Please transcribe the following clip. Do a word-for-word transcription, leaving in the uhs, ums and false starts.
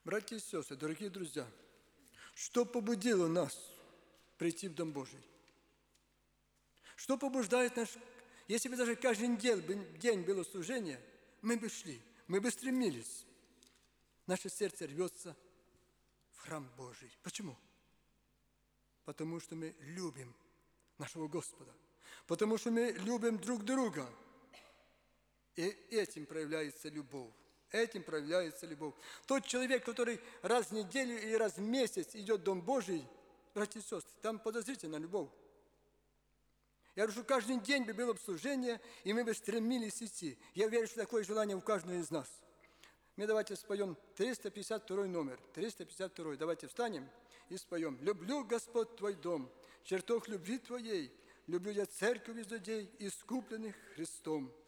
Братья и сестры, дорогие друзья, что побудило нас прийти в Дом Божий? Что побуждает нас? Если бы даже каждый день было служение, мы бы шли, мы бы стремились. Наше сердце рвется в храм Божий. Почему? Потому что мы любим нашего Господа. Потому что мы любим друг друга. И этим проявляется любовь. Этим проявляется любовь. Тот человек, который раз в неделю или раз в месяц идет в Дом Божий, братья и сестры, там подозрительна любовь. Я говорю, что каждый день бы было бы служение, и мы бы стремились идти. Я уверен, что такое желание у каждого из нас. Мы давайте споем триста пятьдесят второй номер. триста пятьдесят второй. Давайте встанем и споем. «Люблю, Господь, Твой дом, чертог любви Твоей, люблю я церковь из людей, искупленных Христом».